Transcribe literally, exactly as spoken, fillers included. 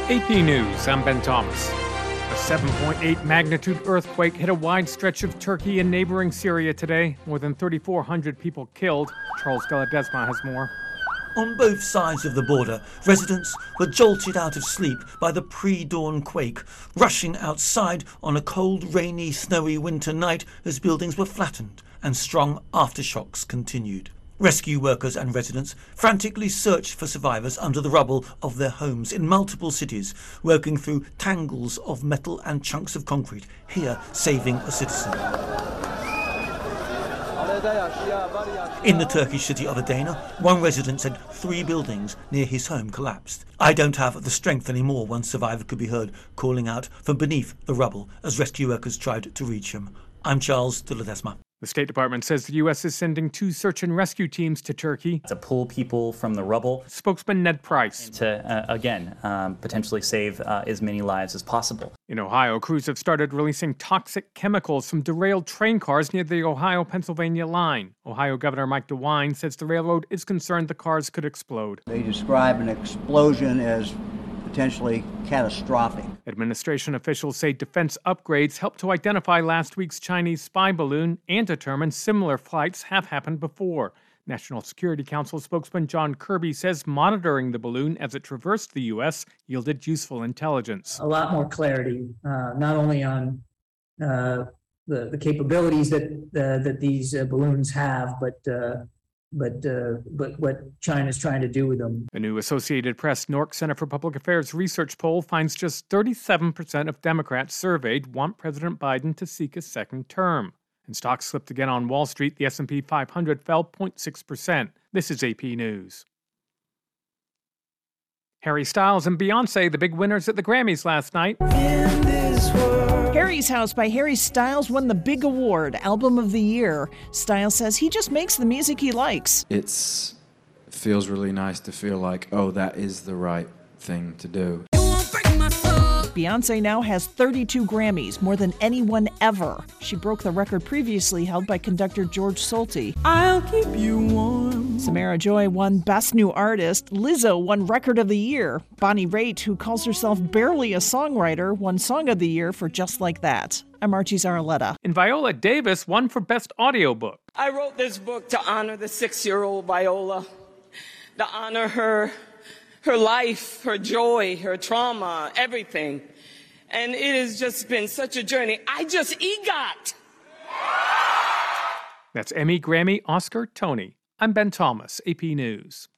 A P News, I'm Ben Thomas. A seven point eight magnitude earthquake hit a wide stretch of Turkey and neighboring Syria today. More than thirty-four hundred people killed. Charles Galadesma has more. On both sides of the border, residents were jolted out of sleep by the pre-dawn quake, rushing outside on a cold, rainy, snowy winter night as buildings were flattened and strong aftershocks continued. Rescue workers and residents frantically searched for survivors under the rubble of their homes in multiple cities, working through tangles of metal and chunks of concrete, here saving a citizen. In the Turkish city of Adana, one resident said three buildings near his home collapsed. "I don't have the strength anymore," one survivor could be heard calling out from beneath the rubble as rescue workers tried to reach him. I'm Charles de Ledesma. The State Department says the U S is sending two search and rescue teams to Turkey to pull people from the rubble. Spokesman Ned Price. To, uh, again, um, potentially save uh, as many lives as possible. In Ohio, crews have started releasing toxic chemicals from derailed train cars near the Ohio-Pennsylvania line. Ohio Governor Mike DeWine says the railroad is concerned the cars could explode. They describe an explosion as potentially catastrophic. Administration officials say defense upgrades helped to identify last week's Chinese spy balloon and determine similar flights have happened before. National Security Council spokesman John Kirby says monitoring the balloon as it traversed the U S yielded useful intelligence. A lot more clarity, uh, not only on uh, the, the capabilities that uh, that these uh, balloons have, but uh, but uh, but what China's trying to do with them. The new Associated Press N O R C Center for Public Affairs research poll finds just thirty-seven percent of Democrats surveyed want President Biden to seek a second term. And stocks slipped again on Wall Street. The S and P five hundred fell zero point six percent. This is A P News. Harry Styles and Beyoncé, the big winners at the Grammys last night. In this world. Harry's House by Harry Styles won the big award, Album of the Year. Styles says he just makes the music he likes. It's it feels really nice to feel like, oh, that is the right thing to do. Beyoncé now has thirty-two Grammys, more than anyone ever. She broke the record previously held by conductor George Solti. I'll keep you warm. Samara Joy won Best New Artist. Lizzo won Record of the Year. Bonnie Raitt, who calls herself barely a songwriter, won Song of the Year for Just Like That. I'm Archie Zaraletta. And Viola Davis won for Best Audiobook. I wrote this book to honor the six-year-old Viola, to honor her her life, her joy, her trauma, everything. And it has just been such a journey. I just EGOT. That's Emmy, Grammy, Oscar, Tony. I'm Ben Thomas, A P News.